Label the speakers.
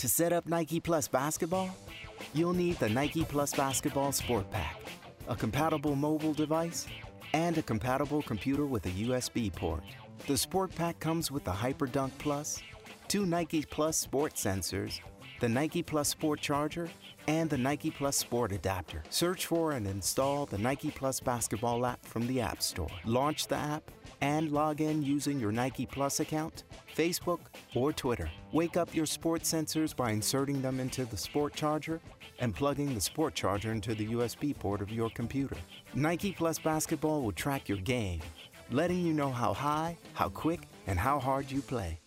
Speaker 1: To set up Nike Plus Basketball, you'll need the Nike Plus Basketball Sport Pack, a compatible mobile device, and a compatible computer with a USB port. The Sport Pack comes with the HyperDunk Plus, 2 Nike Plus Sport sensors, the Nike Plus Sport Charger, and the Nike Plus Sport Adapter. Search for and install the Nike Plus Basketball app from the App Store. Launch the app and log in using your Nike Plus account, Facebook, or Twitter. Wake up your sport sensors by inserting them into the Sport Charger and plugging the Sport Charger into the USB port of your computer. Nike Plus Basketball will track your game, letting you know how high, how quick, and how hard you play.